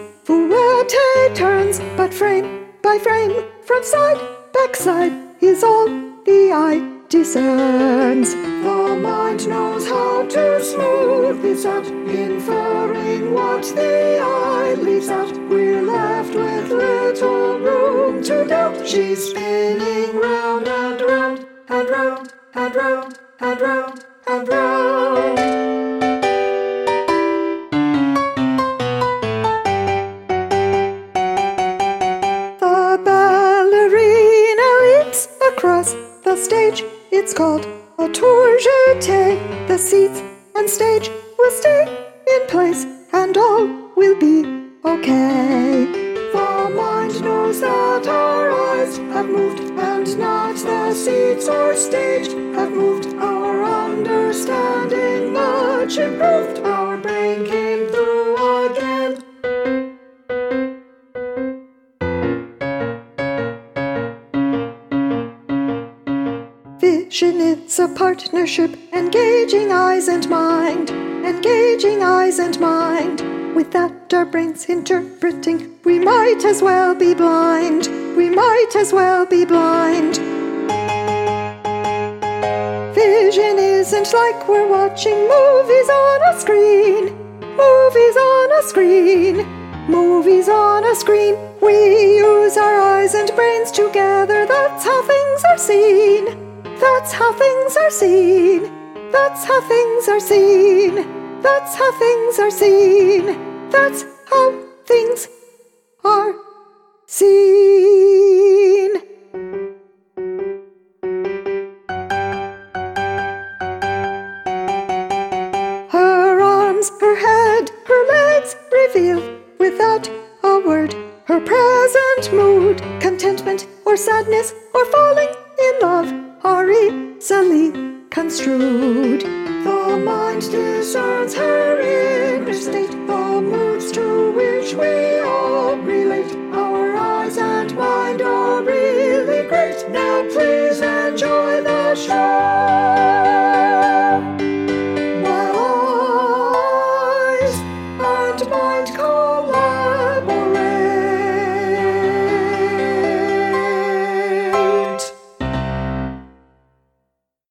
Fouette turns, but frame by frame, front side, back side, is all the eye discerns. The mind knows how to smooth this out, inferring what the eye leaves out. We're left with little room to doubt. She's spinning round and round and round and round and round and round. The ballerina leaps across the stage. It's called a tour jeté. The seats and stage will stay in place, and all will be okay. The mind knows that our eyes have moved, and not the seats or stage have moved. Our understanding much improved. Our brain came through again. Vision is a partnership, engaging eyes and mind, engaging eyes and mind. Without our brains interpreting, we might as well be blind, we might as well be blind. Vision isn't like we're watching movies on a screen, movies on a screen, movies on a screen. We use our eyes and brains together, that's how things are seen. That's how things are seen. That's how things are seen. That's how things are seen. That's how things are seen. Her arms, her head, her legs reveal without a word her present mood, contentment or sadness or falling in love are easily construed. The mind discerns her